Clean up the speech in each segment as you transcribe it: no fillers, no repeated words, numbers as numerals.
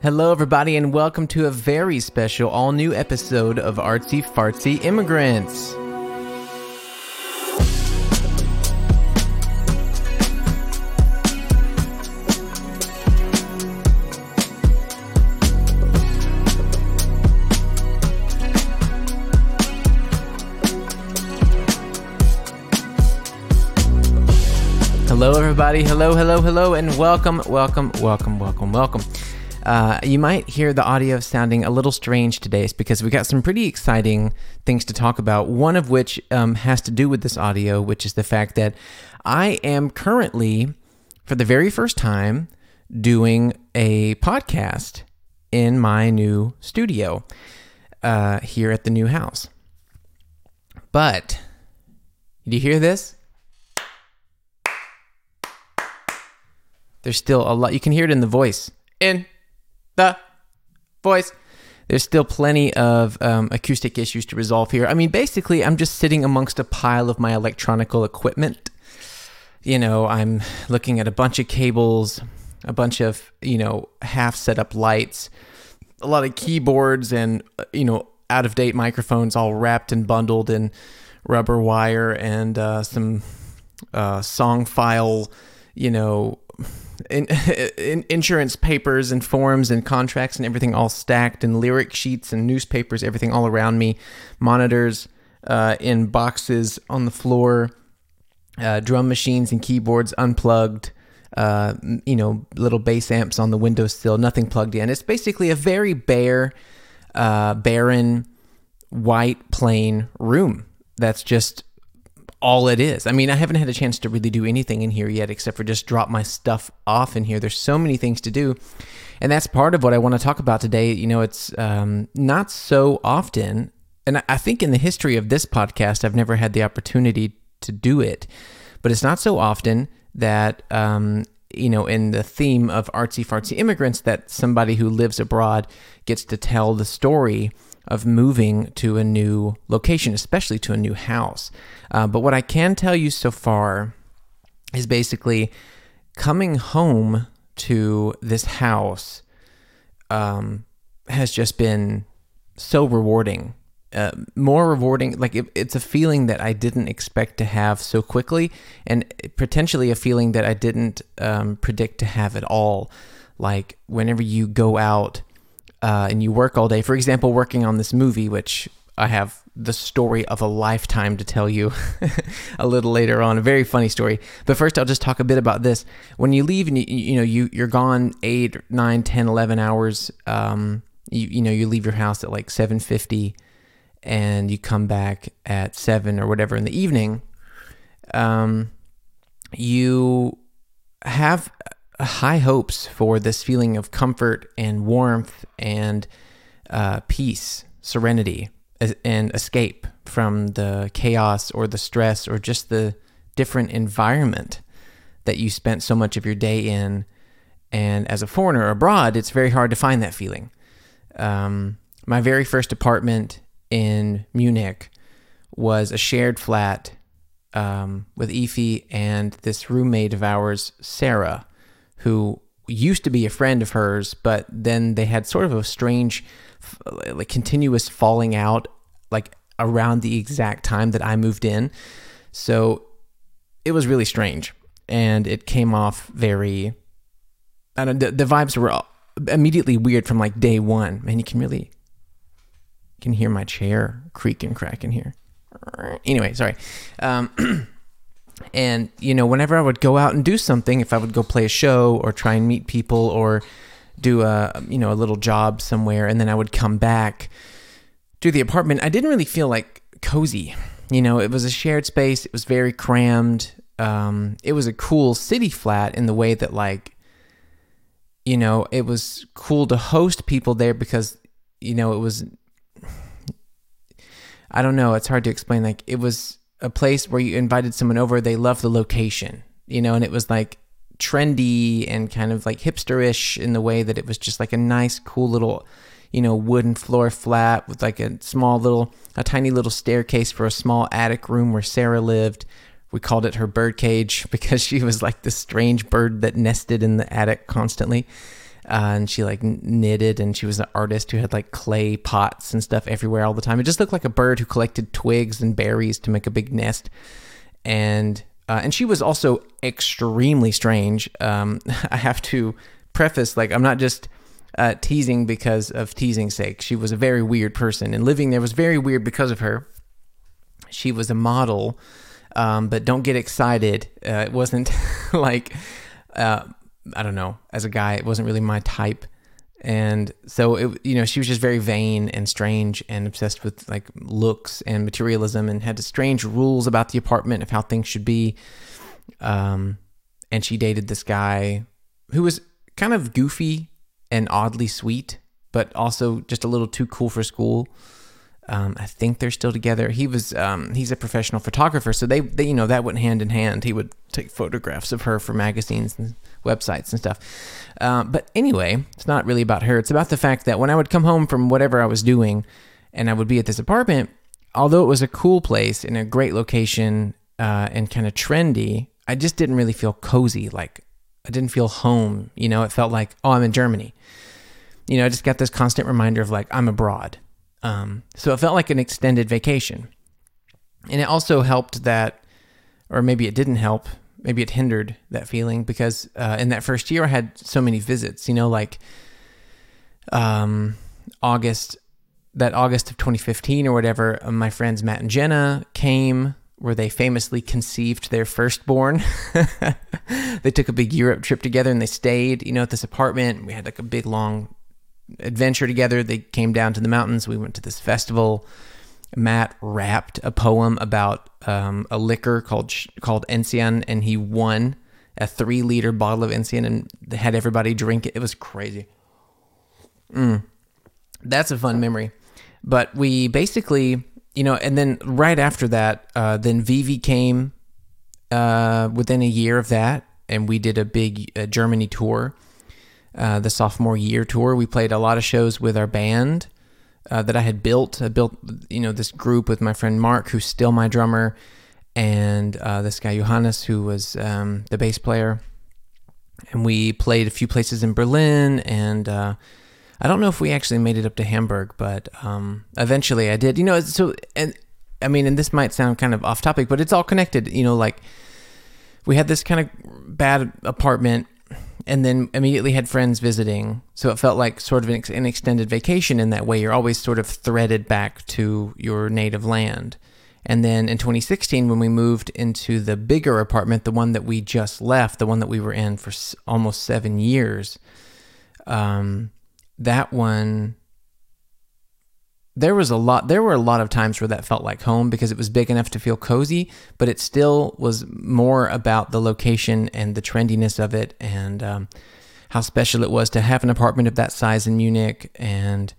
Hello, everybody, and welcome to a very special all-new episode of Artsy Fartsy Immigrants. Hello, everybody. Hello, and welcome. You might hear the audio sounding a little strange today. It's because we got some pretty exciting things to talk about, one of which has to do with this audio, which is the fact that I am currently, for the very first time, doing a podcast in my new studio here at the new house. But, do you hear this? There's still a lot. You can hear it in the voice. In the voice. There's still plenty of acoustic issues to resolve here. I mean, basically, I'm just sitting amongst a pile of my electronical equipment. You know, I'm looking at a bunch of cables, a bunch of, half set up lights, a lot of keyboards and, out-of-date microphones all wrapped and bundled in rubber wire and some song file, insurance papers and forms and contracts and everything all stacked, and lyric sheets and newspapers, everything all around me, monitors in boxes on the floor, drum machines and keyboards unplugged, little bass amps on the windowsill, nothing plugged in. It's basically a very bare, barren, white, plain room. That's just all it is. I mean, I haven't had a chance to really do anything in here yet except for just drop my stuff off in here. There's so many things to do, and that's part of what I want to talk about today. It's not so often, and I think in the history of this podcast, I've never had the opportunity to do it, but it's not so often that, in the theme of Artsy Fartsy Immigrants, that somebody who lives abroad gets to tell the story of moving to a new location, especially to a new house. But what I can tell you so far is basically coming home to this house has just been so rewarding. More rewarding, like it's a feeling that I didn't expect to have so quickly, and potentially a feeling that I didn't predict to have at all. Like whenever you go out and you work all day, for example, working on this movie, which I have the story of a lifetime to tell you a little later on, a very funny story. But first, I'll just talk a bit about this. When you leave and you're gone 8, 9, 10, 11 hours, you leave your house at like 7:50 and you come back at 7 or whatever in the evening, you have high hopes for this feeling of comfort and warmth and peace, serenity, and escape from the chaos or the stress or just the different environment that you spent so much of your day in. And as a foreigner abroad, it's very hard to find that feeling. My very first apartment in Munich was a shared flat with Efi and this roommate of ours, Sarah, who used to be a friend of hers, but then they had sort of a strange, like continuous falling out, like around the exact time that I moved in. So it was really strange, and it came off very, I don't know, the vibes were immediately weird from like day one. Man, you can hear my chair creak and crack in here. Anyway, sorry. And, whenever I would go out and do something, if I would go play a show or try and meet people or do a little job somewhere, and then I would come back to the apartment, I didn't really feel like cozy. It was a shared space. It was very crammed. It was a cool city flat in the way that it was cool to host people there because, it was, I don't know, it's hard to explain. Like it was a place where you invited someone over, they loved the location, and it was like trendy and kind of like hipsterish in the way that it was just like a nice, cool little, wooden floor flat with like a tiny little staircase for a small attic room where Sarah lived. We called it her bird cage because she was like this strange bird that nested in the attic constantly. and she like knitted, and she was an artist who had like clay pots and stuff everywhere all the time. It just looked like a bird who collected twigs and berries to make a big nest. And she was also extremely strange. I have to preface, like, I'm not just teasing because of teasing's sake. She was a very weird person, and living there was very weird because of her. She was a model, but don't get excited. It wasn't like, I don't know, as a guy, it wasn't really my type. And so, she was just very vain and strange and obsessed with like looks and materialism, and had strange rules about the apartment of how things should be. And she dated this guy who was kind of goofy and oddly sweet, but also just a little too cool for school. I think they're still together. He's a professional photographer, so they that went hand in hand. He would take photographs of her for magazines and websites and stuff. But anyway, it's not really about her. It's about the fact that when I would come home from whatever I was doing, and I would be at this apartment, although it was a cool place in a great location and kind of trendy, I just didn't really feel cozy. Like, I didn't feel home. It felt like, oh, I'm in Germany. I just got this constant reminder of like, I'm abroad. So it felt like an extended vacation. And it also helped that, or maybe it didn't help, maybe it hindered that feeling, because in that first year I had so many visits, like August of 2015 or whatever, my friends Matt and Jenna came, where they famously conceived their firstborn. They took a big Europe trip together, and they stayed, at this apartment. We had like a big long adventure together. They came down to the mountains. We went to this festival. Matt rapped a poem about a liquor called Enzian, and he won a 3-liter bottle of Enzian and had everybody drink it. It was crazy. That's a fun memory. But we basically, and then right after that, then Vivi came within a year of that, and we did a big Germany tour. The sophomore year tour. We played a lot of shows with our band that I had built. I built, this group with my friend Mark, who's still my drummer, and this guy Johannes, who was the bass player. And we played a few places in Berlin, and I don't know if we actually made it up to Hamburg, but eventually I did. So, and I mean, and this might sound kind of off topic, but it's all connected. Like, we had this kind of bad apartment, and then immediately had friends visiting. So it felt like sort of an extended vacation in that way. You're always sort of threaded back to your native land. And then in 2016, when we moved into the bigger apartment, the one that we just left, the one that we were in for almost 7 years, that one, there were a lot of times where that felt like home, because it was big enough to feel cozy, but it still was more about the location and the trendiness of it, and how special it was to have an apartment of that size in Munich. And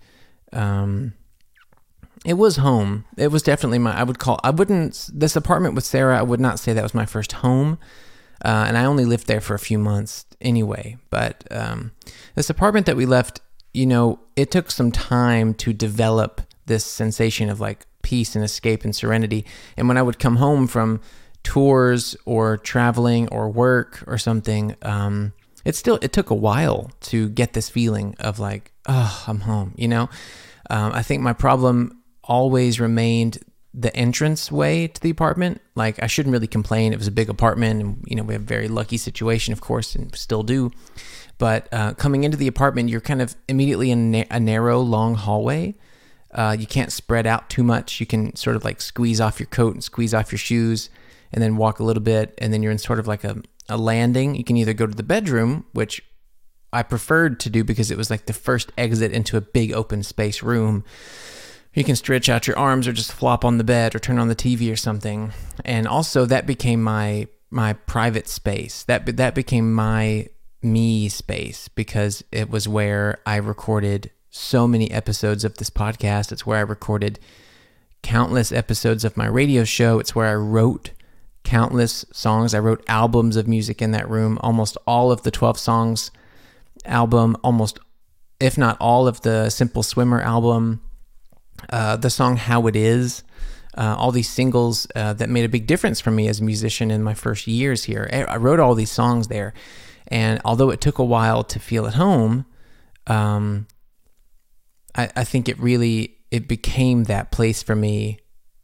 it was home. It was definitely this apartment with Sarah, I would not say that was my first home. And I only lived there for a few months anyway. But this apartment that we left, it took some time to develop this sensation of like peace and escape and serenity. And when I would come home from tours or traveling or work or something, it took a while to get this feeling of like, oh, I'm home, I think my problem always remained the entrance way to the apartment. Like, I shouldn't really complain. It was a big apartment, and, we have a very lucky situation, of course, and still do. But coming into the apartment, you're kind of immediately in a narrow, long hallway. You can't spread out too much. You can sort of like squeeze off your coat and squeeze off your shoes, and then walk a little bit, and then you're in sort of like a landing. You can either go to the bedroom, which I preferred to do because it was like the first exit into a big open space room. You can stretch out your arms or just flop on the bed or turn on the TV or something. And also that became my private space. That became my me space, because it was where I recorded so many episodes of this podcast. It's where I recorded countless episodes of my radio show. It's where I wrote countless songs. I wrote albums of music in that room. Almost all of the 12 songs album, almost, if not all of the Simple Swimmer album, the song How It Is, all these singles that made a big difference for me as a musician in my first years here. I wrote all these songs there. And although it took a while to feel at home, I think it became that place for me.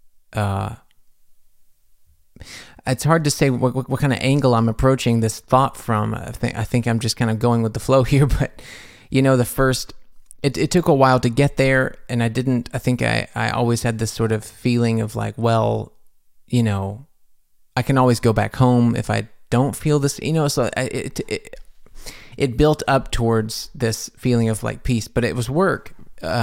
It's hard to say what kind of angle I'm approaching this thought from. I think I'm just kind of going with the flow here, but it took a while to get there, and I think I always had this sort of feeling of like, well, I can always go back home if I don't feel this, so it built up towards this feeling of like peace, but it was work.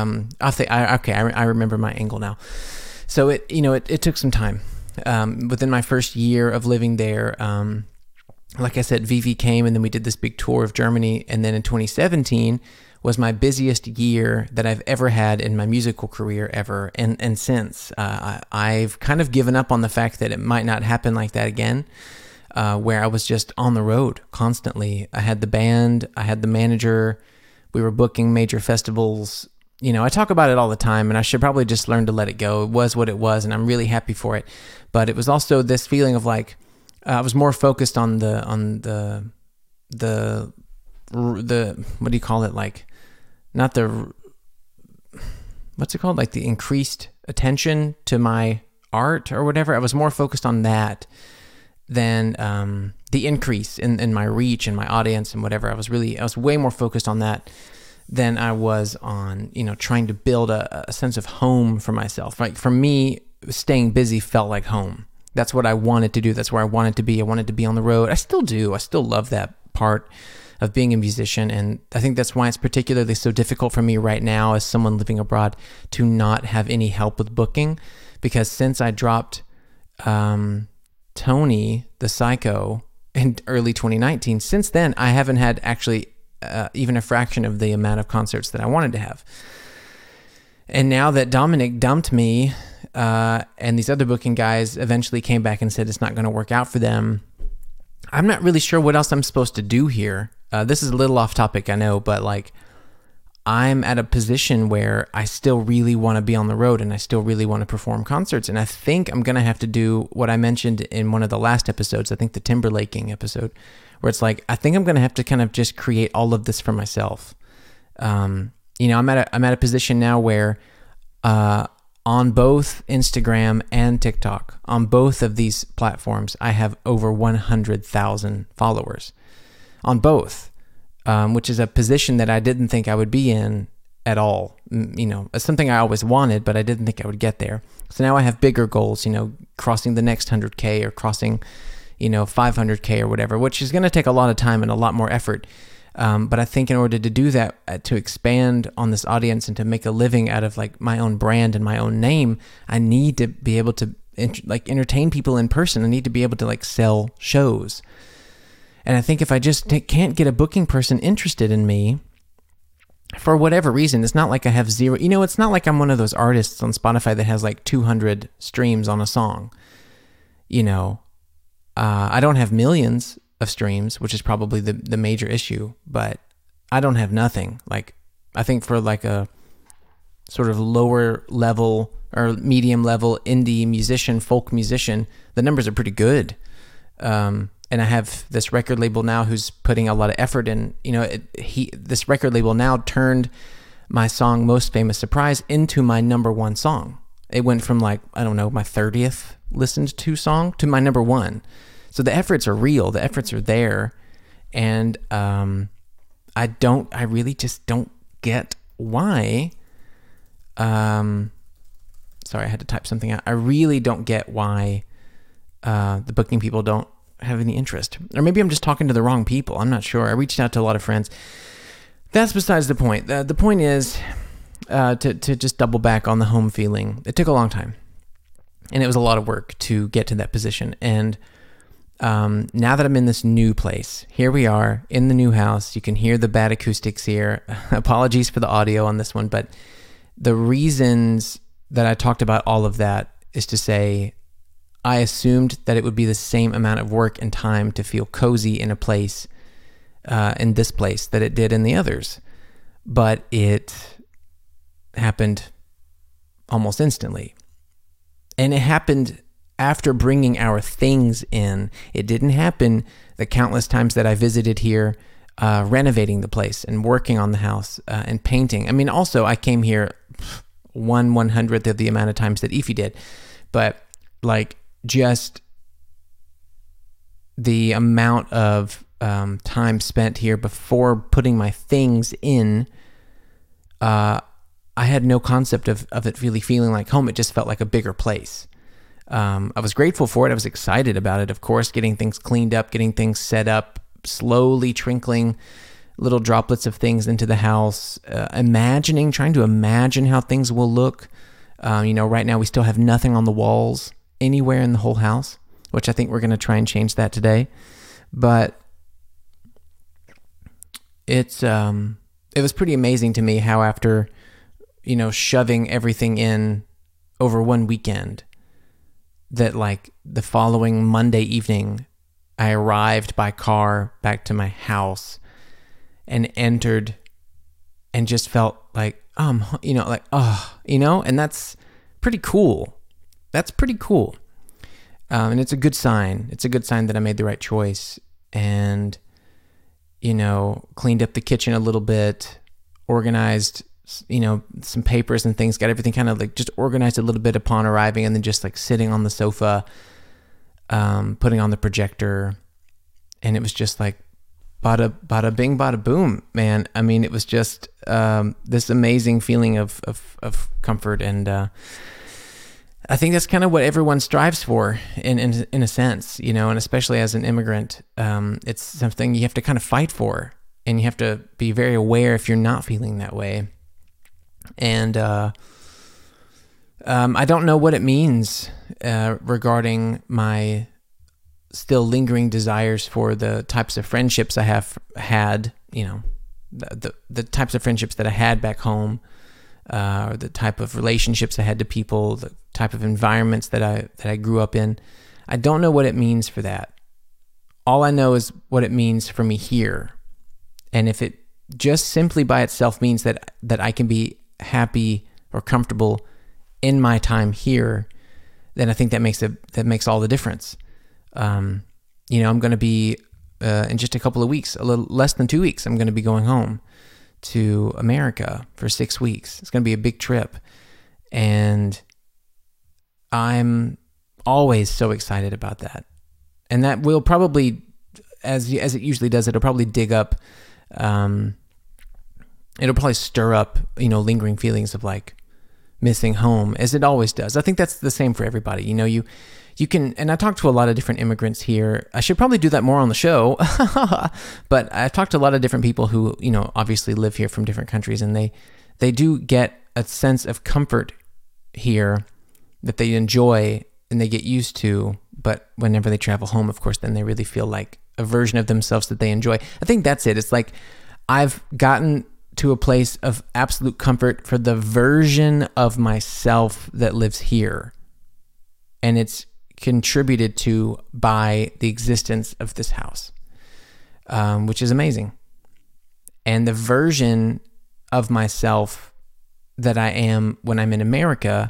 I remember my angle now. So it took some time. Within my first year of living there, like I said, Vivi came, and then we did this big tour of Germany. And then in 2017 was my busiest year that I've ever had in my musical career ever. And since, I've kind of given up on the fact that it might not happen like that again, where I was just on the road constantly. I had the band, I had the manager, we were booking major festivals. I talk about it all the time, and I should probably just learn to let it go. It was what it was, and I'm really happy for it. But it was also this feeling of like, I was more focused on the what do you call it? Like, not the, what's it called? Like the increased attention to my art or whatever. I was more focused on that than the increase in my reach and my audience and whatever. I was way more focused on that than I was on, trying to build a sense of home for myself. Like for me, staying busy felt like home. That's what I wanted to do. That's where I wanted to be. I wanted to be on the road. I still do. I still love that part of being a musician. And I think that's why it's particularly so difficult for me right now as someone living abroad to not have any help with booking. Because since I dropped Tony the Psycho in early 2019, since then, I haven't had actually even a fraction of the amount of concerts that I wanted to have. And now that Dominic dumped me, and these other booking guys eventually came back and said it's not going to work out for them, I'm not really sure what else I'm supposed to do here. This is a little off topic, I know, but like, I'm at a position where I still really want to be on the road, and I still really want to perform concerts. And I think I'm going to have to do what I mentioned in one of the last episodes, I think the Timberlaking episode, where it's like, I think I'm going to have to kind of just create all of this for myself. I'm at a position now where, on both Instagram and TikTok, on both of these platforms, I have over 100,000 followers on both, which is a position that I didn't think I would be in at all. It's something I always wanted, but I didn't think I would get there. So now I have bigger goals, crossing the next 100K or crossing, 500K or whatever, which is going to take a lot of time and a lot more effort. But I think in order to do that, to expand on this audience and to make a living out of like my own brand and my own name, I need to be able to entertain people in person. I need to be able to like sell shows. And I think if I just can't get a booking person interested in me for whatever reason, it's not like I have zero, it's not like I'm one of those artists on Spotify that has like 200 streams on a song. I don't have millions of streams, which is probably the major issue, but I don't have nothing. Like, I think for like a sort of lower level or medium level indie musician, folk musician, the numbers are pretty good. And I have this record label now who's putting a lot of effort in, this record label now turned my song Most Famous Surprise into my number one song. It went from like, I don't know, my 30th listened to song to my number one. So the efforts are real. The efforts are there. And I really just don't get why. Sorry, I had to type something out. I really don't get why the booking people don't have any interest. Or maybe I'm just talking to the wrong people. I'm not sure. I reached out to a lot of friends. That's besides the point. The point is to just double back on the home feeling. It took a long time. And it was a lot of work to get to that position. And now that I'm in this new place, here we are in the new house. You can hear the bad acoustics here. Apologies for the audio on this one, but the reasons that I talked about all of that is to say, I assumed that it would be the same amount of work and time to feel cozy in a place, in this place, that it did in the others. But it happened almost instantly. And it happened after bringing our things in. It didn't happen the countless times that I visited here renovating the place and working on the house and painting. I mean, also I came here 1/100th of the amount of times that Ify did, but like just the amount of time spent here before putting my things in, I had no concept of it really feeling like home. It just felt like a bigger place. I was grateful for it. I was excited about it, of course, getting things cleaned up, getting things set up, slowly trickling little droplets of things into the house, trying to imagine how things will look. Right now we still have nothing on the walls anywhere in the whole house, which I think we're going to try and change that today. But it was pretty amazing to me how after, shoving everything in over one weekend, that like the following Monday evening, I arrived by car back to my house and entered and just felt like, and that's pretty cool. That's pretty cool. And it's a good sign. It's a good sign that I made the right choice and, cleaned up the kitchen a little bit, organized, some papers and things, got everything kind of like just organized a little bit upon arriving, and then just like sitting on the sofa, putting on the projector, and it was just like bada bing, bada boom, man. I mean, it was just this amazing feeling of comfort, and I think that's kind of what everyone strives for in a sense, and especially as an immigrant, it's something you have to kind of fight for, and you have to be very aware if you're not feeling that way. And I don't know what it means regarding my still lingering desires for the types of friendships I have had, the types of friendships that I had back home, or the type of relationships I had to people, the type of environments that I grew up in. I don't know what it means for that. All I know is what it means for me here. And if it just simply by itself means that I can be happy or comfortable in my time here, then I think that makes all the difference. I'm going to be in just a couple of weeks, a little less than 2 weeks, I'm going to be going home to America for 6 weeks. It's going to be a big trip, and I'm always so excited about that. And that will probably, as it usually does, it'll probably dig up, it'll probably stir up, lingering feelings of like missing home, as it always does. I think that's the same for everybody. You can, and I talked to a lot of different immigrants here. I should probably do that more on the show, but I've talked to a lot of different people who, obviously live here from different countries, and they do get a sense of comfort here that they enjoy and they get used to. But whenever they travel home, of course, then they really feel like a version of themselves that they enjoy. I think that's it. It's like I've gotten to a place of absolute comfort for the version of myself that lives here. And it's contributed to by the existence of this house, which is amazing. And the version of myself that I am when I'm in America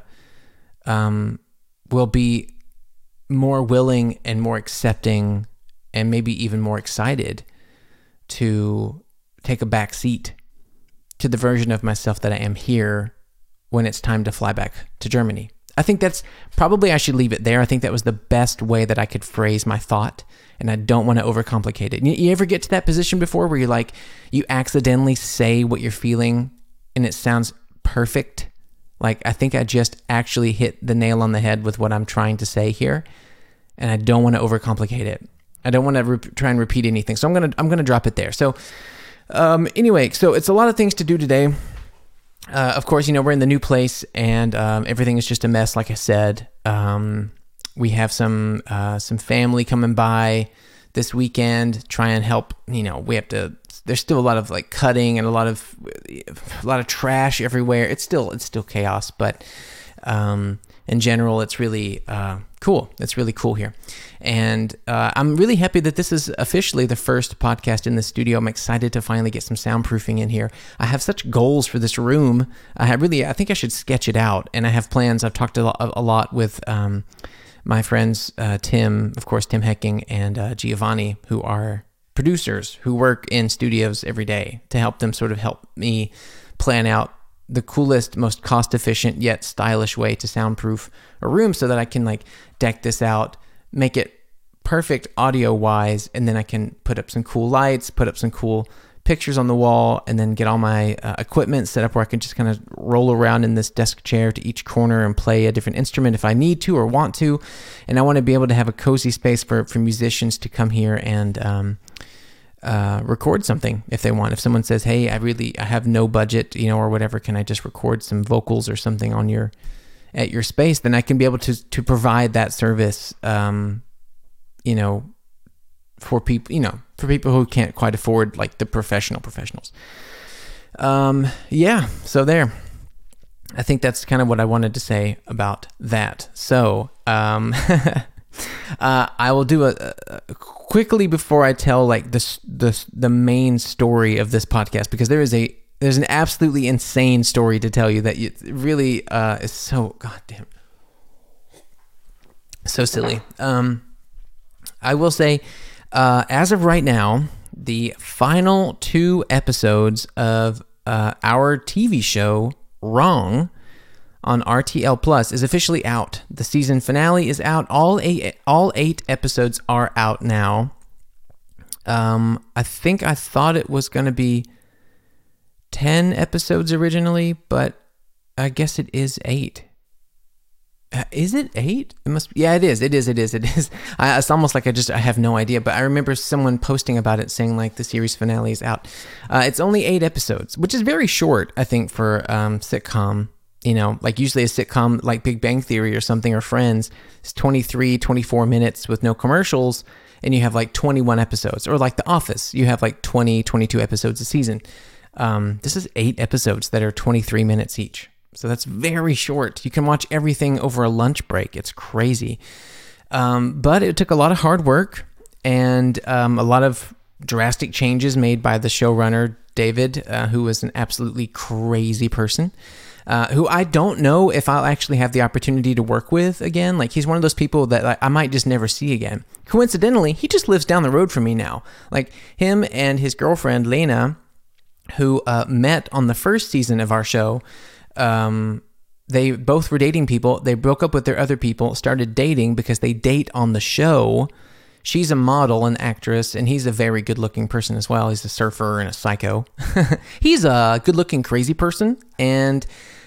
will be more willing and more accepting and maybe even more excited to take a back seat to the version of myself that I am here when it's time to fly back to Germany. I think that's probably, I should leave it there. I think that was the best way that I could phrase my thought, and I don't want to overcomplicate it. You ever get to that position before where you're like, you accidentally say what you're feeling and it sounds perfect? Like, I think I just actually hit the nail on the head with what I'm trying to say here, and I don't want to overcomplicate it. I don't want to try and repeat anything. So I'm gonna drop it there. So anyway, so it's a lot of things to do today. Of course, we're in the new place, and everything is just a mess, like I said. We have some family coming by this weekend, try and help. We have to. There's still a lot of like cutting and a lot of trash everywhere. It's still chaos, but in general, it's really cool. It's really cool here, and I'm really happy that this is officially the first podcast in the studio. I'm excited to finally get some soundproofing in here. I have such goals for this room. I think I should sketch it out, and I have plans. I've talked a lot with my friends Tim Hecking and Giovanni, who are producers who work in studios every day to help them sort of help me plan out the coolest, most cost-efficient yet stylish way to soundproof a room so that I can like deck this out, make it perfect audio-wise, and then I can put up some cool lights, put up some cool pictures on the wall, and then get all my equipment set up where I can just kind of roll around in this desk chair to each corner and play a different instrument if I need to or want to. And I want to be able to have a cozy space for musicians to come here and record something if they want. If someone says, hey, I have no budget, or whatever, can I just record some vocals or something at your space? Then I can be able to provide that service, for people who can't quite afford like the professionals. So there. I think that's kind of what I wanted to say about that. So, I will do a quickly before I tell like the main story of this podcast, because there's an absolutely insane story to tell you that really is so goddamn so silly. I will say, as of right now, the final 2 episodes of our TV show Wrong on RTL Plus is officially out. The season finale is out. All 8 episodes are out now. I thought it was going to be 10 episodes originally, but I guess it is 8. Is it 8? It must be. Yeah, it is. It is. It's almost like I have no idea, but I remember someone posting about it saying like the series finale is out. It's only 8 episodes, which is very short, I think, for sitcom. Like usually a sitcom like Big Bang Theory or something, or Friends, is 23, 24 minutes with no commercials, and you have like 21 episodes. Or like The Office, you have like 20, 22 episodes a season. This is 8 episodes that are 23 minutes each. So that's very short. You can watch everything over a lunch break. It's crazy. But it took a lot of hard work and a lot of drastic changes made by the showrunner, David, who was an absolutely crazy person, who I don't know if I'll actually have the opportunity to work with again. Like, he's one of those people that I might just never see again. Coincidentally, he just lives down the road from me now. Like, him and his girlfriend, Lena, who met on the first season of our show, they both were dating people. They broke up with their other people, started dating because they date on the show. She's a model, an actress, and he's a very good-looking person as well. He's a surfer and a psycho. He's a good-looking, crazy person, and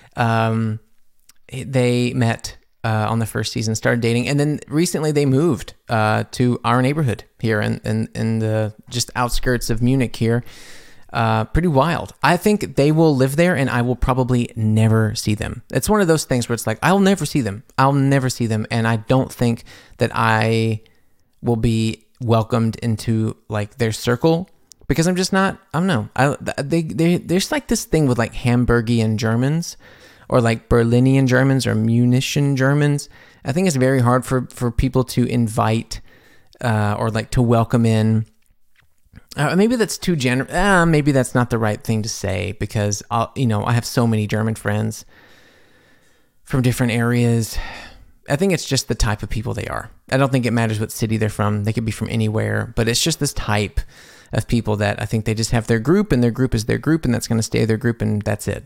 they met on the first season, started dating, and then recently they moved to our neighborhood here in the just outskirts of Munich here. Pretty wild. I think they will live there and I will probably never see them. It's one of those things where it's like, I'll never see them. And I don't think that I will be welcomed into like their circle, because I'm just not, I don't know. There's like this thing with like Hamburgian Germans or like Berlinian Germans or Munician Germans. I think it's very hard for people to invite or like to welcome in. Maybe that's too generous. Maybe that's not the right thing to say, because I have so many German friends from different areas. I think it's just the type of people they are. I don't think it matters what city they're from. They could be from anywhere, but it's just this type of people that I think they just have their group, and their group is their group, and that's going to stay their group, and that's it,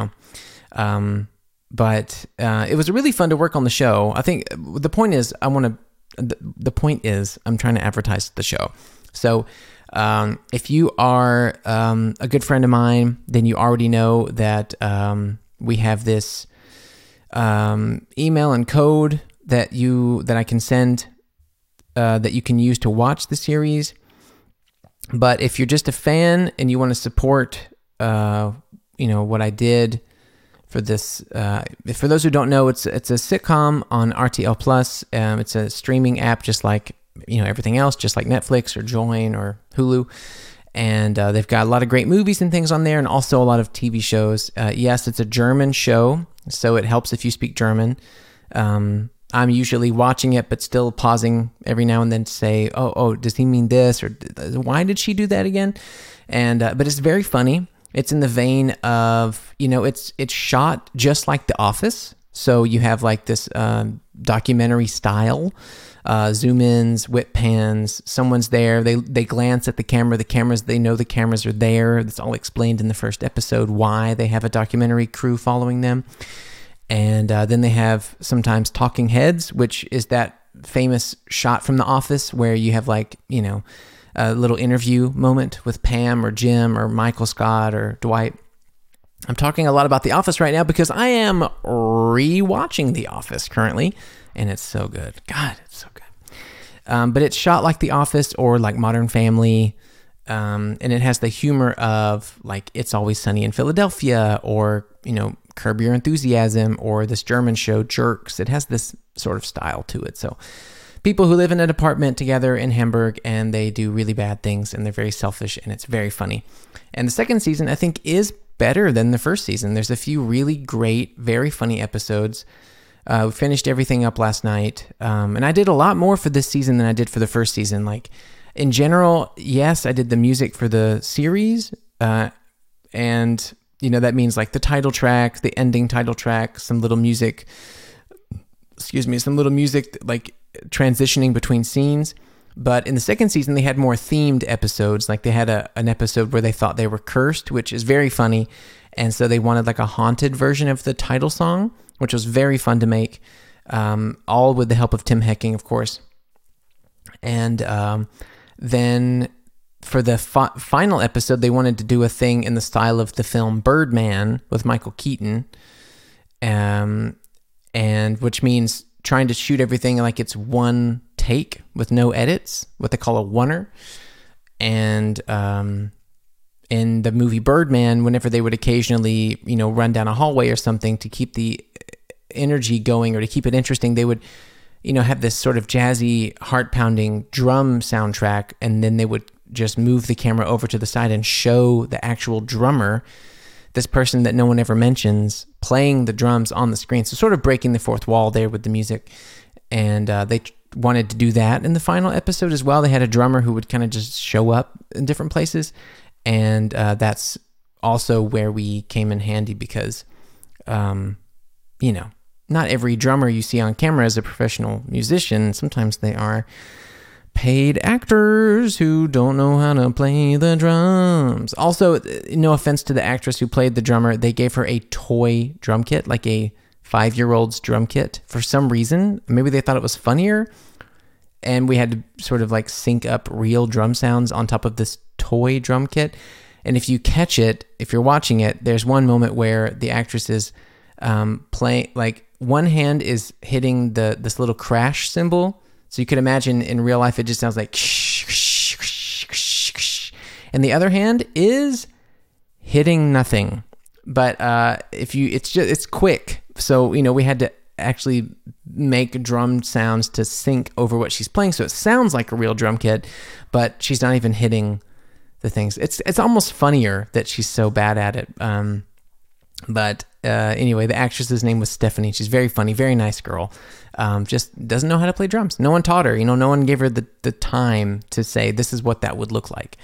But it was really fun to work on the show. I think the point is I'm trying to advertise the show. So if you are a good friend of mine, then you already know that we have this email and code that I can send that you can use to watch the series. But if you're just a fan and you want to support, what I did for this, for those who don't know, it's a sitcom on RTL Plus. It's a streaming app, just like everything else, just like Netflix or Join or Hulu. And they've got a lot of great movies and things on there, and also a lot of TV shows. Yes, it's a German show, so it helps if you speak German. I'm usually watching it, but still pausing every now and then to say, oh, does he mean this? Or why did she do that again? And but it's very funny. It's in the vein of, it's shot just like The Office. So you have like this documentary style, zoom ins, whip pans, someone's there, they glance at the camera, they know the cameras are there. It's all explained in the first episode why they have a documentary crew following them. And then they have sometimes talking heads, which is that famous shot from The Office where you have like, a little interview moment with Pam or Jim or Michael Scott or Dwight. I'm talking a lot about The Office right now because I am rewatching The Office currently, and it's so good. God, it's so good. But it's shot like The Office or like Modern Family, and it has the humor of like It's Always Sunny in Philadelphia or, Curb Your Enthusiasm or this German show Jerks. It has this sort of style to it. So people who live in an apartment together in Hamburg and they do really bad things and they're very selfish and it's very funny. And the second season, I think, is better than the first season. There's a few really great, very funny episodes. We finished everything up last night. And I did a lot more for this season than I did for the first season. Like in general, yes, I did the music for the series. And that means like the title track, the ending title track, some little music like transitioning between scenes. But in the second season, they had more themed episodes. Like they had an episode where they thought they were cursed, which is very funny. And so they wanted like a haunted version of the title song, which was very fun to make, all with the help of Tim Hecking, of course. And then for the final episode, they wanted to do a thing in the style of the film Birdman with Michael Keaton, and which means trying to shoot everything like it's one take with no edits, what they call a oneer. And in the movie Birdman, whenever they would occasionally, run down a hallway or something to keep the energy going or to keep it interesting, they would, have this sort of jazzy, heart-pounding drum soundtrack, and then they would just move the camera over to the side and show the actual drummer, this person that no one ever mentions, playing the drums on the screen. So sort of breaking the fourth wall there with the music. And they wanted to do that in the final episode as well. They had a drummer who would kind of just show up in different places. And that's also where we came in handy because, not every drummer you see on camera is a professional musician. Sometimes they are paid actors who don't know how to play the drums. Also, no offense to the actress who played the drummer, they gave her a toy drum kit, like a 5-year-old's drum kit. For some reason, maybe they thought it was funnier, and we had to sort of like sync up real drum sounds on top of this toy drum kit. And if you catch it, if you're watching it, there's one moment where the actress is playing, like one hand is hitting this little crash cymbal. So you could imagine in real life, it just sounds like, and the other hand is hitting nothing. But it's quick. So, we had to actually make drum sounds to sync over what she's playing. So it sounds like a real drum kit, but she's not even hitting the things. It's almost funnier that she's so bad at it. Anyway, the actress's name was Stephanie. She's very funny, very nice girl. Just doesn't know how to play drums. No one taught her. No one gave her the time to say this is what that would look like.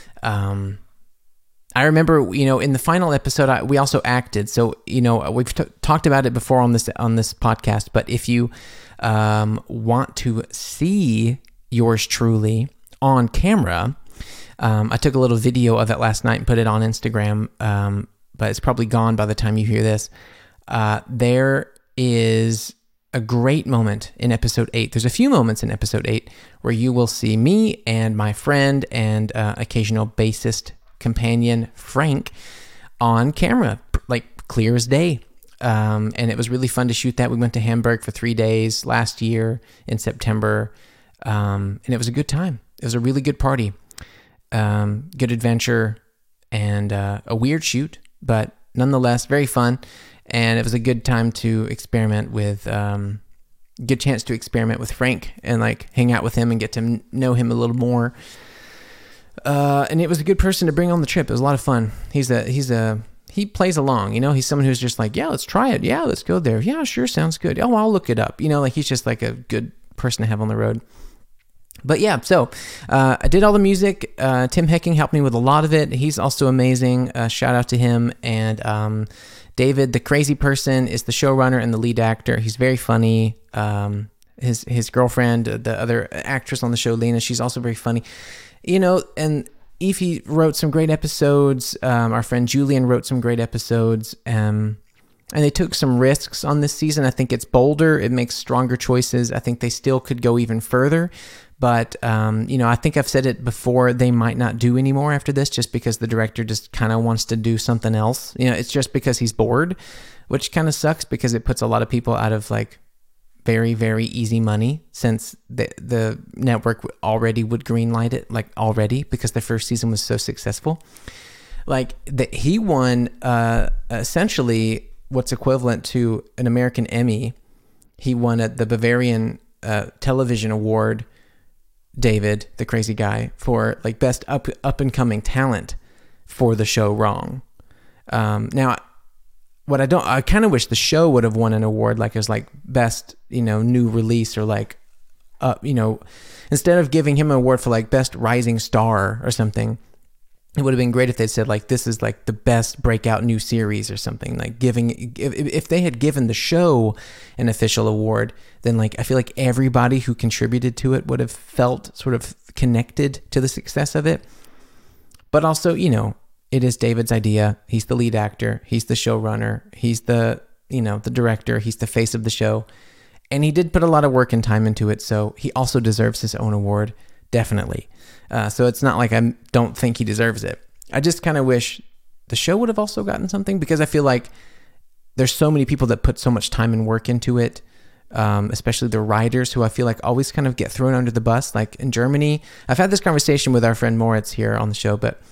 I remember, in the final episode, we also acted. So, we've talked about it before on this podcast. But if you want to see yours truly on camera, I took a little video of it last night and put it on Instagram. But it's probably gone by the time you hear this. There is a great moment in episode 8. There's a few moments in episode 8 where you will see me and my friend and occasional bassist companion Frank on camera, like clear as day. And it was really fun to shoot that. We went to Hamburg for 3 days last year in September. And it was a good time. It was a really good party. Good adventure and a weird shoot, but nonetheless very fun. And it was a good time to experiment with, good chance to experiment with Frank and like hang out with him and get to know him a little more. And it was a good person to bring on the trip. It was a lot of fun. He plays along, he's someone who's just like, yeah, let's try it. Yeah, let's go there. Yeah, sure. Sounds good. Oh, I'll look it up. Like he's just like a good person to have on the road. But yeah, so I did all the music. Tim Hecking helped me with a lot of it. He's also amazing. Shout out to him. And David, the crazy person, is the showrunner and the lead actor. He's very funny. His girlfriend, the other actress on the show, Lena, she's also very funny. And Ify wrote some great episodes. Our friend Julian wrote some great episodes. And they took some risks on this season. I think it's bolder. It makes stronger choices. I think they still could go even further. But, I think I've said it before, they might not do anymore after this just because the director just kind of wants to do something else. It's just because he's bored, which kind of sucks because it puts a lot of people out of like very, very easy money since the network already would greenlight it, like already, because the first season was so successful. Like he won essentially what's equivalent to an American Emmy. He won the Bavarian Television Award, David, the crazy guy, for like best up and coming talent for the show Wrong. Now, I kind of wish the show would have won an award, like as like best, new release, or like, instead of giving him an award for like best rising star or something. It would have been great if they'd said like, this is like the best breakout new series or something, like if they had given the show an official award, then like, I feel like everybody who contributed to it would have felt sort of connected to the success of it. But also, it is David's idea. He's the lead actor. He's the showrunner. He's the director. He's the face of the show. And he did put a lot of work and time into it. So he also deserves his own award. Definitely. So it's not like I don't think he deserves it. I just kind of wish the show would have also gotten something, because I feel like there's so many people that put so much time and work into it, especially the writers, who I feel like always kind of get thrown under the bus. Like in Germany, I've had this conversation with our friend Moritz here on the show, but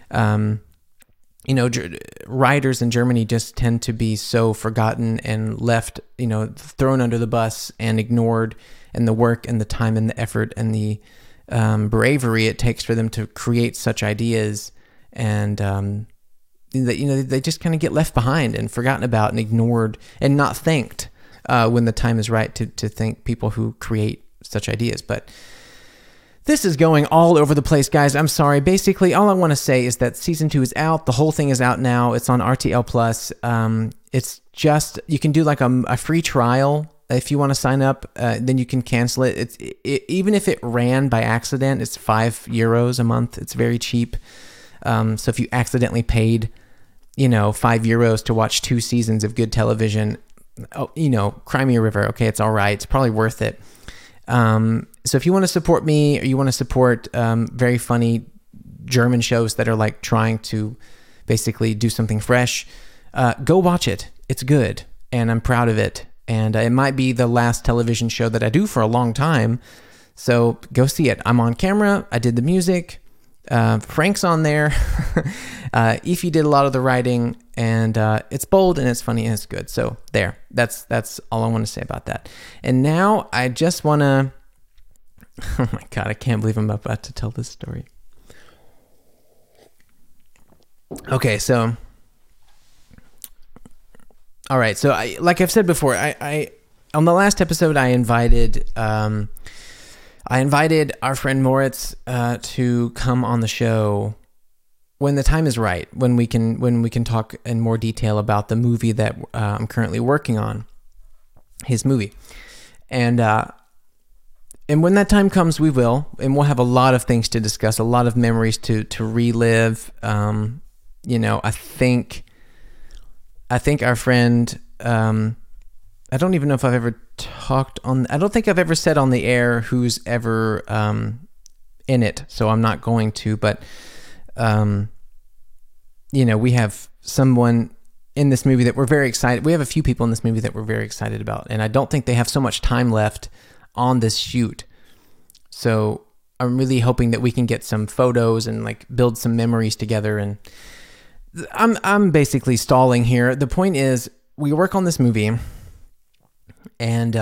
writers in Germany just tend to be so forgotten and left, thrown under the bus and ignored, and the work and the time and the effort and the bravery it takes for them to create such ideas, and they just kind of get left behind and forgotten about and ignored and not thanked when the time is right to thank people who create such ideas. But this is going all over the place, guys. I'm sorry. Basically, all I want to say is that season 2 is out. The whole thing is out now. It's on RTL Plus. It's just, you can do like a free trial. If you want to sign up, then you can cancel it. Even if it ran by accident, it's €5 a month. It's very cheap. So if you accidentally paid, €5 to watch 2 seasons of good television, Cry Me a River, okay, it's all right. It's probably worth it. So if you want to support me, or you want to support very funny German shows that are like trying to basically do something fresh, go watch it. It's good, and I'm proud of it. And it might be the last television show that I do for a long time. So go see it. I'm on camera. I did the music. Frank's on there. Ify did a lot of the writing, and it's bold and it's funny and it's good. So there, that's all I want to say about that. And now I just want to, oh my God, I can't believe I'm about to tell this story. Okay. So, all right. So like I've said before, I on the last episode, I invited our friend Moritz to come on the show when the time is right, when we can talk in more detail about the movie that I'm currently working on, his movie, and when that time comes, we will, and we'll have a lot of things to discuss, a lot of memories to relive. I think our friend. I don't even know if I've ever talked on. I don't think I've ever said on the air who's ever in it, so I'm not going to. But we have someone in this movie that we're very excited. We have a few people in this movie that we're very excited about, and I don't think they have so much time left on this shoot. So I'm really hoping that we can get some photos and like build some memories together. And I'm basically stalling here. The point is, we work on this movie. And,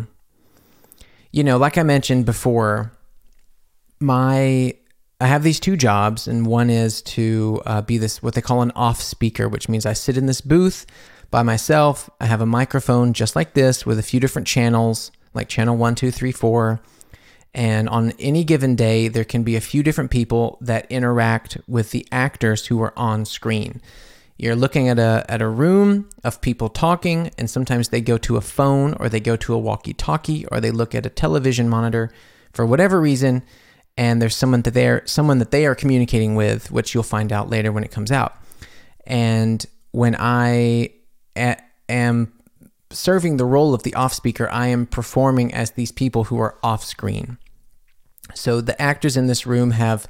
like I mentioned before, I have these 2 jobs, and one is to be this, what they call an off speaker, which means I sit in this booth by myself. I have a microphone just like this with a few different channels, like channel 1, 2, 3, 4. And on any given day, there can be a few different people that interact with the actors who are on screen. You're looking at a room of people talking, and sometimes they go to a phone or they go to a walkie-talkie or they look at a television monitor for whatever reason, and there's someone that they are communicating with, which you'll find out later when it comes out. And when I am serving the role of the off speaker, I am performing as these people who are off screen. So the actors in this room have,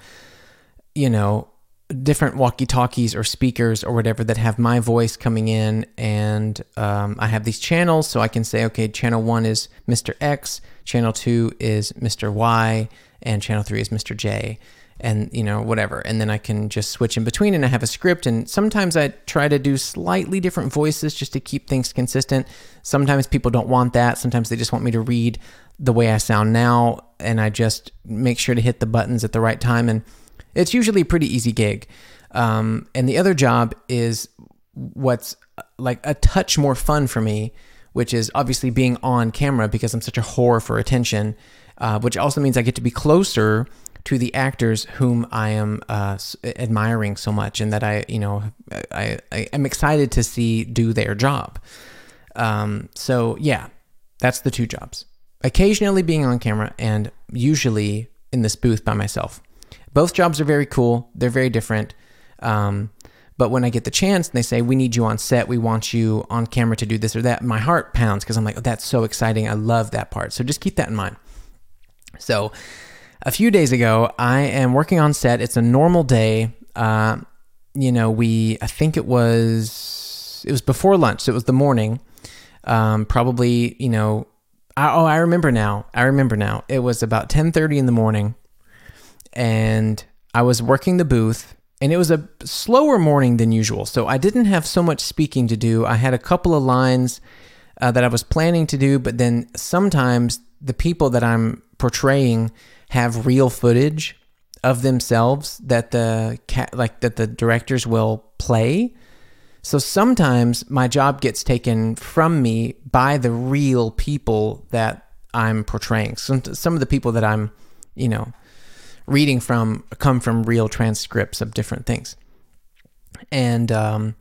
different walkie-talkies or speakers or whatever that have my voice coming in, and I have these channels, so I can say, okay, channel 1 is Mr. X, channel 2 is Mr. Y, and channel 3 is Mr. J, and whatever. And then I can just switch in between, and I have a script, and sometimes I try to do slightly different voices just to keep things consistent. Sometimes people don't want that. Sometimes they just want me to read the way I sound now, and I just make sure to hit the buttons at the right time, and it's usually a pretty easy gig. And the other job is what's like a touch more fun for me, which is obviously being on camera because I'm such a whore for attention, which also means I get to be closer to the actors whom I am admiring so much, and that I am excited to see do their job. So yeah, that's the two jobs. Occasionally being on camera, and usually in this booth by myself. Both jobs are very cool. They're very different. But when I get the chance and they say, we need you on set, we want you on camera to do this or that, my heart pounds because I'm like, oh, that's so exciting. I love that part. So just keep that in mind. So a few days ago, I am working on set. It's a normal day. I think it was before lunch. So it was the morning. Probably, I remember now. It was about 10:30 in the morning. And I was working the booth, and it was a slower morning than usual. So I didn't have so much speaking to do. I had a couple of lines that I was planning to do, but then sometimes the people that I'm portraying have real footage of themselves that the directors will play. So sometimes my job gets taken from me by the real people that I'm portraying. Some of the people that I'm, reading from come from real transcripts of different things. And so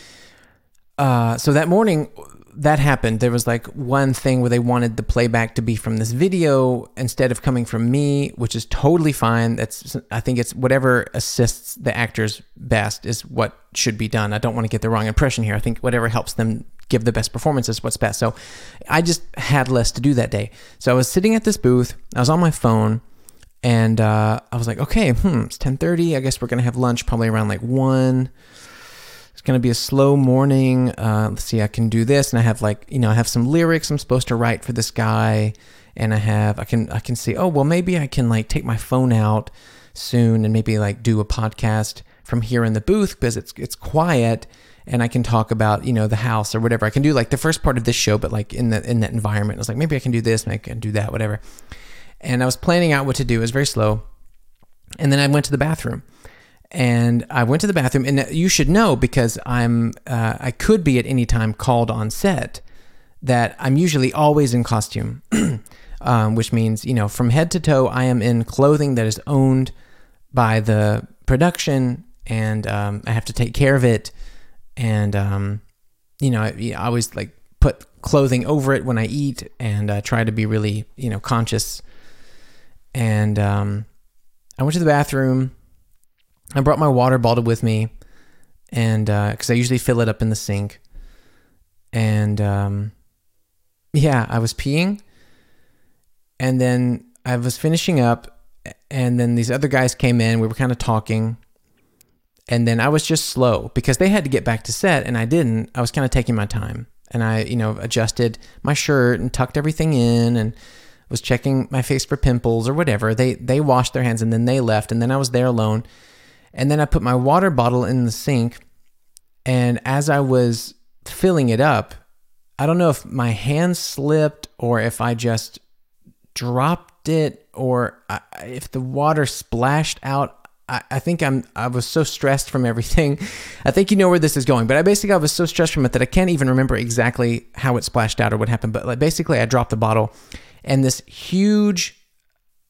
that morning that happened. There was like one thing where they wanted the playback to be from this video instead of coming from me, which is totally fine. I think it's whatever assists the actors best is what should be done. I don't want to get the wrong impression here. I think whatever helps them give the best performance is what's best. So I just had less to do that day. So I was sitting at this booth. I was on my phone. And I was like, okay, it's 10:30. I guess we're going to have lunch probably around like 1. It's going to be a slow morning. Let's see, I can do this. And I have I have some lyrics I'm supposed to write for this guy. And I can see, oh, well, maybe I can like take my phone out soon and maybe like do a podcast from here in the booth because it's quiet. And I can talk about, the house or whatever. I can do like the first part of this show, but like in that environment. I was like, maybe I can do this and I can do that, whatever. And I was planning out what to do. It was very slow. And then I went to the bathroom. And you should know, because I could be at any time called on set, that I'm usually always in costume, which means, from head to toe, I am in clothing that is owned by the production, and I have to take care of it. And, I always like put clothing over it when I eat, and try to be really, conscious. And I went to the bathroom. I brought my water bottle with me, and because I usually fill it up in the sink. And I was peeing, and then I was finishing up, and then these other guys came in. We were kind of talking, and then I was just slow because they had to get back to set, and I didn't. I was kind of taking my time, and I adjusted my shirt and tucked everything in, and was checking my face for pimples or whatever. They washed their hands and then they left, and then I was there alone. And then I put my water bottle in the sink, and as I was filling it up, I don't know if my hand slipped or if I just dropped it or if the water splashed out. I think I was so stressed from everything. I think you know where this is going, but I was so stressed from it that I can't even remember exactly how it splashed out or what happened. But basically I dropped the bottle, and this huge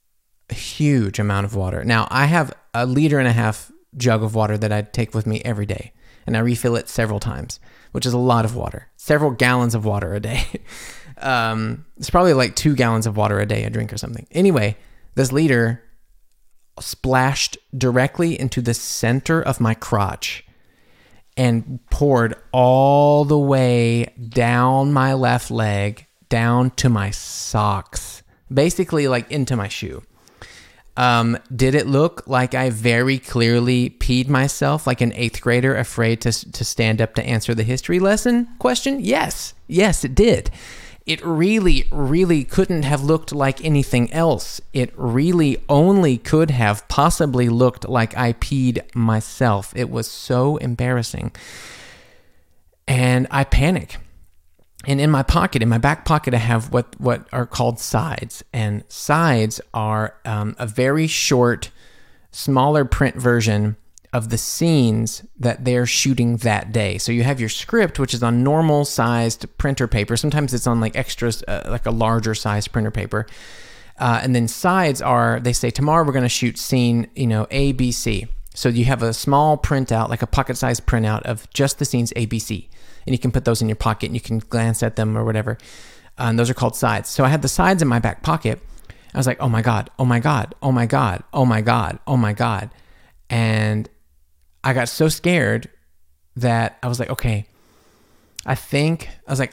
a huge amount of water. Now, I have a 1.5 liter jug of water that I take with me every day, and I refill it several times, which is a lot of water. Several gallons of water a day. It's probably like 2 gallons of water a day I drink or something. Anyway, this liter splashed directly into the center of my crotch and poured all the way down my left leg, down to my socks, basically like into my shoe. Did it look like I very clearly peed myself like an 8th grader afraid to stand up to answer the history lesson question? Yes, it did. It really, really couldn't have looked like anything else. It really only could have possibly looked like I peed myself. It was so embarrassing. And I panic. And in my pocket, in my back pocket, I have what are called sides. And sides are a very short, smaller print version of the scenes that they're shooting that day. So you have your script, which is on normal sized printer paper. Sometimes it's on like extras, like a larger sized printer paper. And then sides are, they say, tomorrow we're going to shoot scene, A, B, C. So you have a small printout, like a pocket sized printout of just the scenes A, B, C. And you can put those in your pocket and you can glance at them or whatever. And those are called sides. So I had the sides in my back pocket. I was like, oh my God, oh my God, oh my God, oh my God, oh my God. And I got so scared that I was like, okay, I think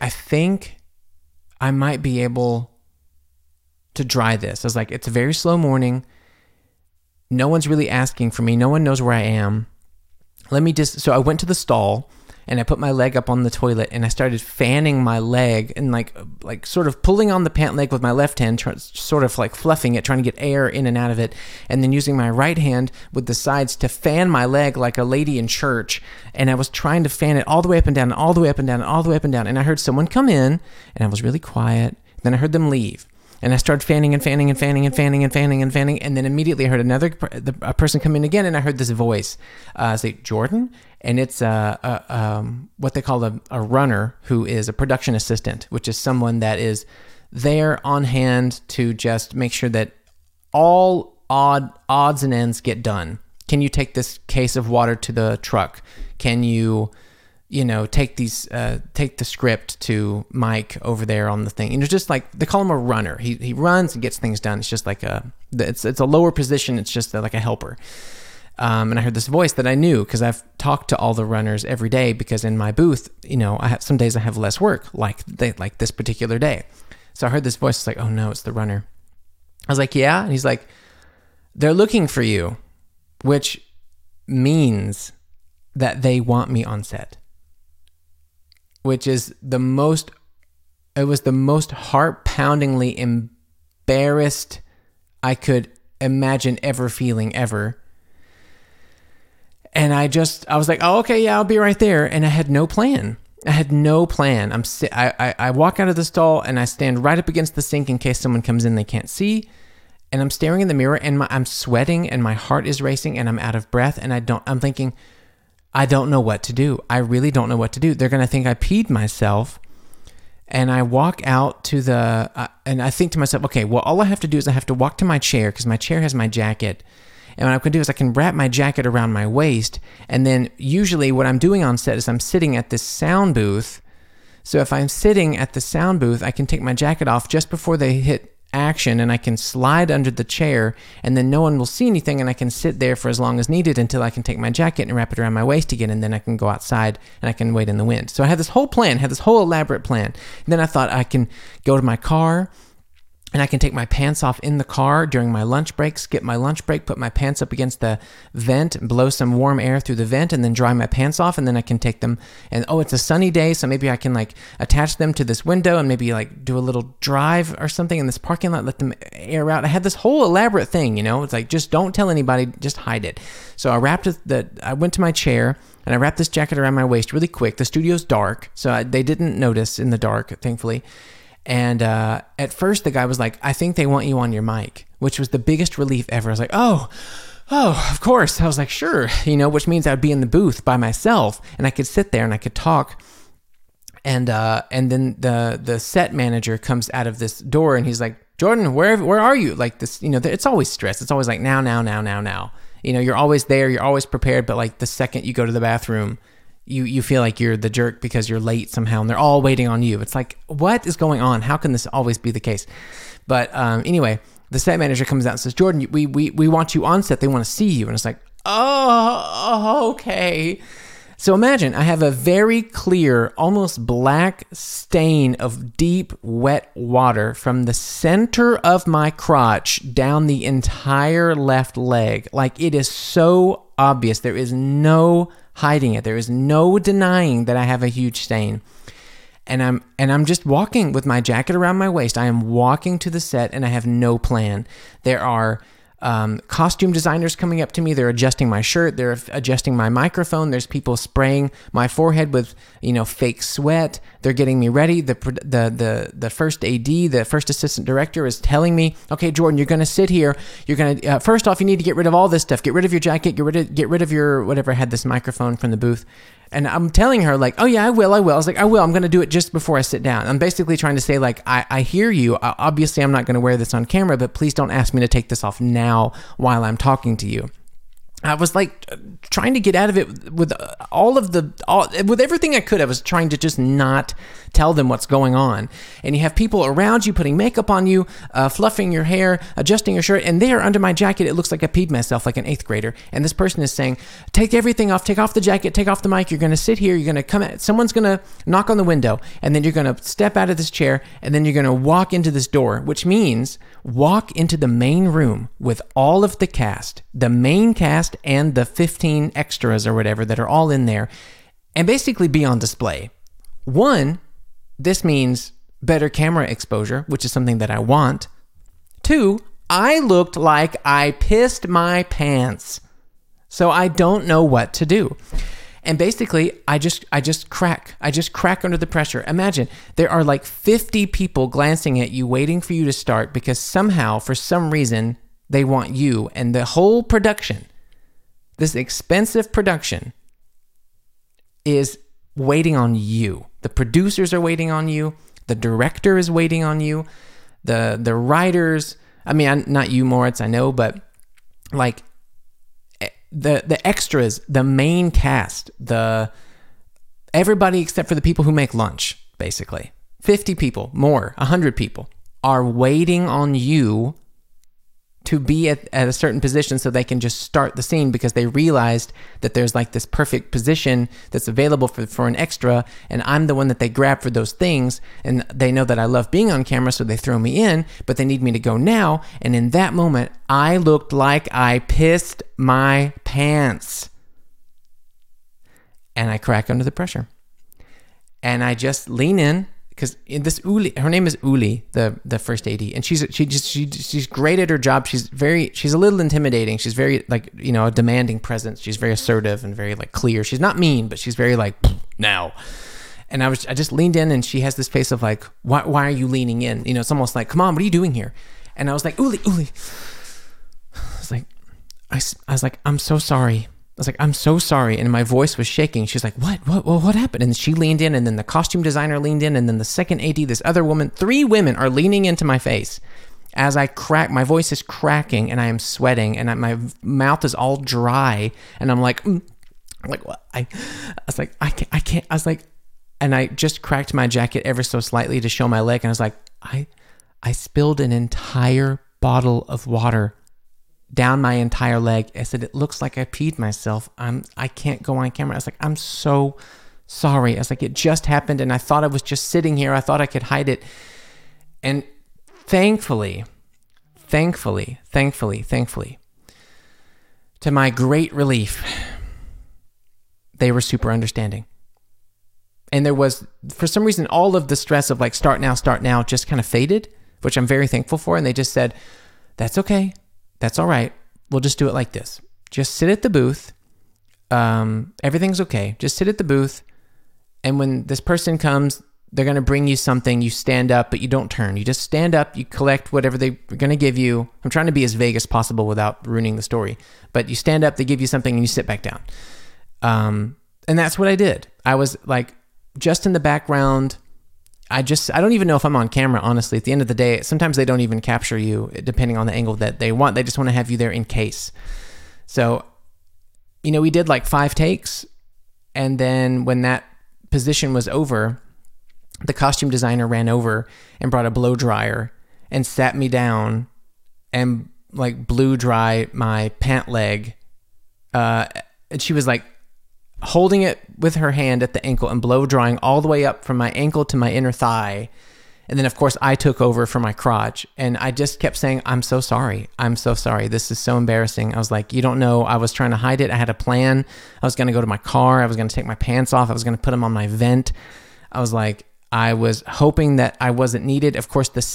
I might be able to dry this. I was like, it's a very slow morning. No one's really asking for me. No one knows where I am. So I went to the stall and I put my leg up on the toilet and I started fanning my leg and like sort of pulling on the pant leg with my left hand, sort of like fluffing it, trying to get air in and out of it, and then using my right hand with the sides to fan my leg like a lady in church. And I was trying to fan it all the way up and down, all the way up and down, all the way up and down. And I heard someone come in and I was really quiet. Then I heard them leave. And I started fanning and fanning and fanning and fanning and fanning and fanning. And then immediately I heard a person come in again, and I heard this voice say, Jordan? And it's what they call a runner, who is a production assistant, which is someone that is there on hand to just make sure that all odds and ends get done. Can you take this case of water to the truck? Can you take the script to Mike over there on the thing. And it's just like, they call him a runner. He runs and gets things done. It's just like it's a lower position. It's just like a helper. And I heard this voice that I knew because I've talked to all the runners every day, because in my booth, some days I have less work, like this particular day. So I heard this voice. It's like, oh no, it's the runner. I was like, yeah. And he's like, they're looking for you, which means that they want me on set. Which is the most heart-poundingly embarrassed I could imagine ever feeling ever. And I was like, oh, okay, yeah, I'll be right there. And I had no plan. I walk out of the stall and I stand right up against the sink in case someone comes in they can't see. And I'm staring in the mirror and I'm sweating and my heart is racing and I'm out of breath. And I'm thinking, I don't know what to do. I really don't know what to do. They're going to think I peed myself. And I walk out to and I think to myself, okay, well, all I have to do is I have to walk to my chair, because my chair has my jacket. And what I can do is I can wrap my jacket around my waist. And then usually what I'm doing on set is I'm sitting at this sound booth. So if I'm sitting at the sound booth, I can take my jacket off just before they hit action, and I can slide under the chair, and then no one will see anything, and I can sit there for as long as needed until I can take my jacket and wrap it around my waist again, and then I can go outside and I can wait in the wind. So I had this whole elaborate plan. And then I thought I can go to my car and I can take my pants off in the car during my lunch break, skip my lunch break, put my pants up against the vent, blow some warm air through the vent, and then dry my pants off, and then I can take them, and it's a sunny day, so maybe I can attach them to this window and maybe do a little drive or something in this parking lot, let them air out. I had this whole elaborate thing, it's like, just don't tell anybody, just hide it. So I went to my chair, and I wrapped this jacket around my waist really quick. The studio's dark, so they didn't notice in the dark, thankfully. And at first the guy was like, I think they want you on your mic, which was the biggest relief ever. I was like, oh, of course. I was like, sure, which means I'd be in the booth by myself and I could sit there and I could talk. And then the set manager comes out of this door and he's like Jordan, where are you? Like this, it's always stress. It's always like now. You're always there. You're always prepared. But like the second you go to the bathroom, you feel like you're the jerk because you're late somehow, and they're all waiting on you. It's like, what is going on? How can this always be the case? But anyway, the set manager comes out and says, Jordan, we want you on set. They want to see you. And it's like, oh, okay. So imagine I have a very clear, almost black stain of deep, wet water from the center of my crotch down the entire left leg. Like, it is so obvious. There is no hiding it. There is no denying that I have a huge stain. And I'm just walking with my jacket around my waist. I am walking to the set and I have no plan. There are costume designers coming up to me. They're adjusting my shirt. They're adjusting my microphone. There's people spraying my forehead with, fake sweat. They're getting me ready. The first AD, the first assistant director, is telling me, okay, Jordan, you're going to sit here. You're going to, first off, you need to get rid of all this stuff. Get rid of your jacket. Get rid of your, whatever, I had this microphone from the booth. And I'm telling her, like, oh yeah, I will. I was like, I will. I'm going to do it just before I sit down. I'm basically trying to say, like, I hear you. Obviously, I'm not going to wear this on camera, but please don't ask me to take this off now while I'm talking to you. I was like trying to get out of it with with everything I could. I was trying to just not tell them what's going on. And you have people around you putting makeup on you, fluffing your hair, adjusting your shirt. And there under my jacket, it looks like I peed myself like an 8th grader. And this person is saying, take everything off, take off the jacket, take off the mic. You're going to sit here. You're going to come out. Someone's going to knock on the window. And then you're going to step out of this chair. And then you're going to walk into this door, which means walk into the main room with all of the cast, the main cast and the 15 extras or whatever that are all in there, and basically be on display. One, this means better camera exposure, which is something that I want. Two, I looked like I pissed my pants. So I don't know what to do. And basically, I just crack. I just crack under the pressure. Imagine, there are like 50 people glancing at you, waiting for you to start because somehow, for some reason, they want you. And the whole production, this expensive production, is waiting on you. The producers are waiting on you. The director is waiting on you. The writers, I mean, not you, Moritz, I know, but like the extras, the main cast, everybody except for the people who make lunch, basically. 50 people, more, 100 people are waiting on you to be at a certain position so they can just start the scene because they realized that there's like this perfect position that's available for an extra, and I'm the one that they grab for those things, and they know that I love being on camera, so they throw me in, but they need me to go now, and in that moment, I looked like I pissed my pants. And I crack under the pressure. And I just lean in, because this Uli, her name is Uli, the first AD, and she's great at her job. She's a little intimidating. She's very like, a demanding presence. She's very assertive and very like clear. She's not mean, but she's very like, now. And I just leaned in, and she has this face of like, why are you leaning in? It's almost like, come on, what are you doing here? And I was like, Uli. I was like, I'm so sorry. I was like, I'm so sorry. And my voice was shaking. She's like, what happened? And she leaned in, and then the costume designer leaned in, and then the second AD, this other woman, 3 women are leaning into my face as I crack. My voice is cracking, and I am sweating, and my mouth is all dry. And I'm like, I'm like, what? I was like, I can't. I was like, and I just cracked my jacket ever so slightly to show my leg. And I was like, I spilled an entire bottle of water down my entire leg. I said, it looks like I peed myself. I can't go on camera. I was like, I'm so sorry. I was like, it just happened, and I thought I was just sitting here. I thought I could hide it. And thankfully, to my great relief, they were super understanding. And there was, for some reason, all of the stress of like, start now, just kind of faded, which I'm very thankful for. And they just said, that's okay. That's all right. We'll just do it like this. Just sit at the booth. Everything's okay. Just sit at the booth. And when this person comes, they're going to bring you something. You stand up, but you don't turn. You just stand up. You collect whatever they're going to give you. I'm trying to be as vague as possible without ruining the story. But you stand up, they give you something, and you sit back down. And that's what I did. I was like just in the background. I don't even know if I'm on camera, honestly. At the end of the day, sometimes they don't even capture you depending on the angle that they want. They just want to have you there in case. So, we did like 5 takes. And then when that position was over, the costume designer ran over and brought a blow dryer and sat me down and like blew dry my pant leg. And she was like holding it with her hand at the ankle and blow drying all the way up from my ankle to my inner thigh. And then of course I took over for my crotch, and I just kept saying, I'm so sorry. This is so embarrassing. I was like, you don't know, I was trying to hide it. I had a plan. I was going to go to my car. I was going to take my pants off. I was going to put them on my vent. I was like, I was hoping that I wasn't needed. Of course, the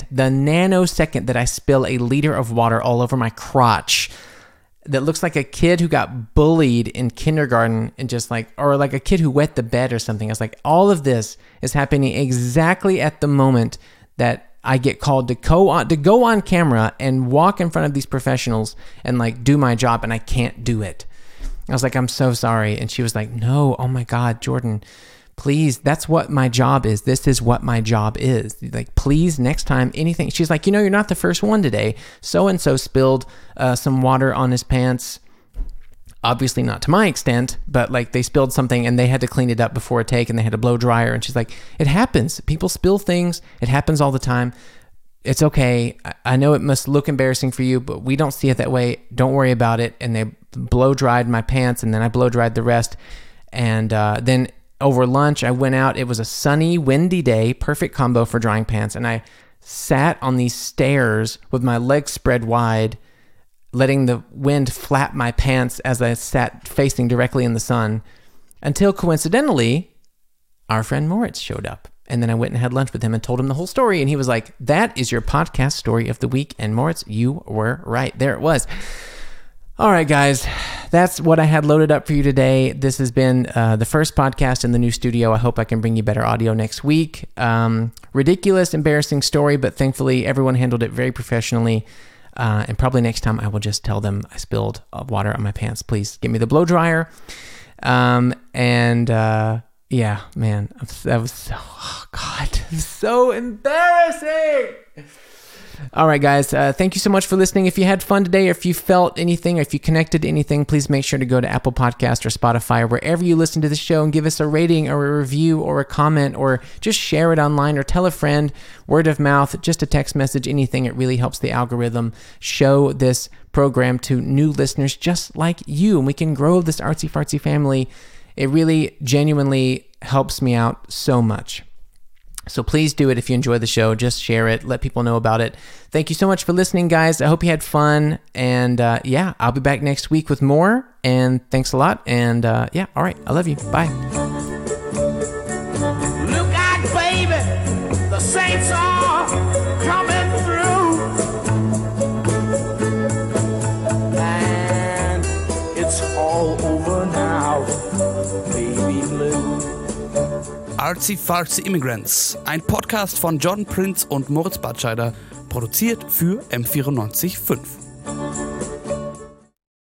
nanosecond that I spill a liter of water all over my crotch, that looks like a kid who got bullied in kindergarten and or like a kid who wet the bed or something. I was like, all of this is happening exactly at the moment that I get called to go on camera and walk in front of these professionals and like do my job, and I can't do it. I was like, I'm so sorry. And she was like, no, oh my God, Jordan, please, that's what my job is. This is what my job is. Like, please, next time, anything. She's like, you're not the first one today. So-and-so spilled some water on his pants. Obviously not to my extent, but like they spilled something and they had to clean it up before a take and they had a blow dryer. And she's like, it happens. People spill things. It happens all the time. It's okay. I know it must look embarrassing for you, but we don't see it that way. Don't worry about it. And they blow dried my pants, and then I blow dried the rest. And then over lunch, I went out. It was a sunny, windy day, perfect combo for drying pants. And I sat on these stairs with my legs spread wide, letting the wind flap my pants as I sat facing directly in the sun, until coincidentally, our friend Moritz showed up. And then I went and had lunch with him and told him the whole story. And he was like, that is your podcast story of the week. And Moritz, you were right. There it was. All right, guys, that's what I had loaded up for you today. This has been the first podcast in the new studio. I hope I can bring you better audio next week. Ridiculous, embarrassing story, but thankfully everyone handled it very professionally. And probably next time I will just tell them I spilled water on my pants. Please give me the blow dryer. Yeah, man, that was so embarrassing. All right, guys, thank you so much for listening. If you had fun today, or if you felt anything, or if you connected to anything, please make sure to go to Apple Podcast or Spotify or wherever you listen to the show and give us a rating or a review or a comment, or just share it online or tell a friend, word of mouth, just a text message, anything. It really helps the algorithm show this program to new listeners just like you, and we can grow this artsy-fartsy family. It really genuinely helps me out so much. So please do it if you enjoy the show. Just share it. Let people know about it. Thank you so much for listening, guys. I hope you had fun. And I'll be back next week with more. And thanks a lot. And all right. I love you. Bye. Look out, baby. The saints are coming through. And it's all over now, baby blue. Artsy-Fartsy Immigrants, ein Podcast von Jordan Prince und Moritz Batscheider, produziert für M94.5.